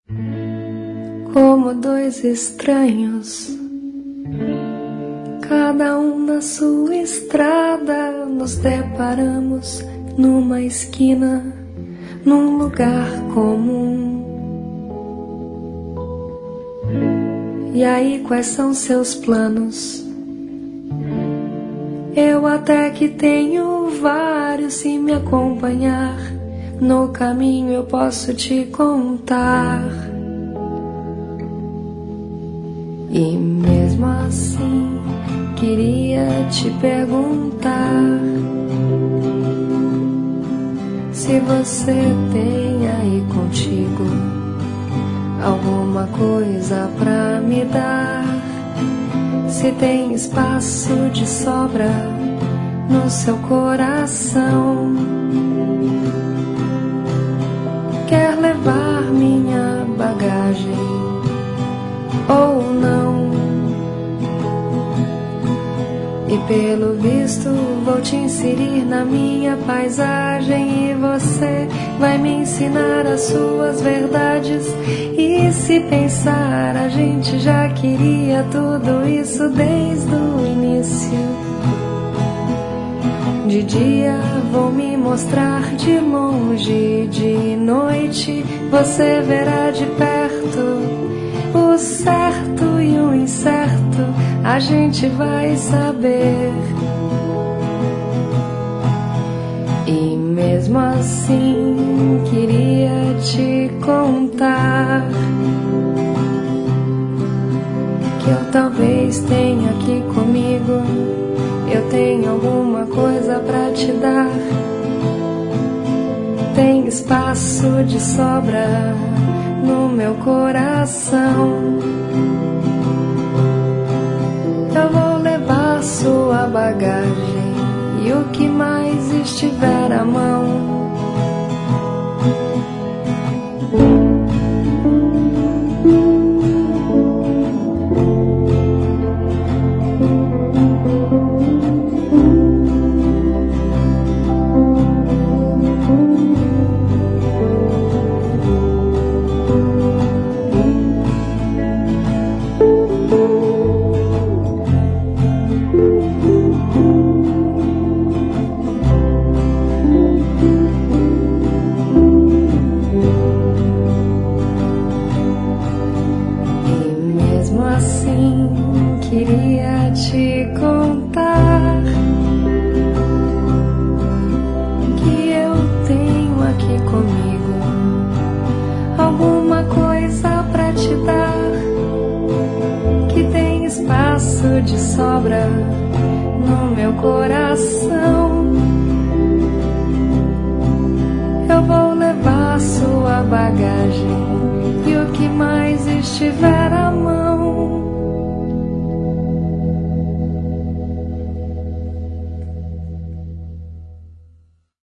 Como dois estranhos, cada um na sua estrada, nos deparamos numa esquina, num lugar comum. E aí, quais são seus planos? Eu até que tenho vários, se me acompanhar no caminho eu posso te contar. E mesmo assim queria te perguntar se você tem aí contigo alguma coisa pra me dar, se tem espaço de sobra no seu coração. Quer levar minha bagagem ou não? E pelo visto vou te inserir na minha paisagem, e você vai me ensinar as suas verdades. E se pensar, a gente já queria tudo isso desde o início. De dia vou me mostrar de longe, de noite você verá de perto. O certo e o incerto a gente vai saber. E mesmo assim queria te contar que eu talvez tenha aqui comigo, eu tenho alguma coisa pra te dar. Tem espaço de sobra no meu coração. Eu vou levar sua bagagem e o que mais estiver à mão. Queria te contar que eu tenho aqui comigo alguma coisa pra te dar, que tem espaço de sobra no meu coração. Eu vou levar sua bagagem e o que mais estiver a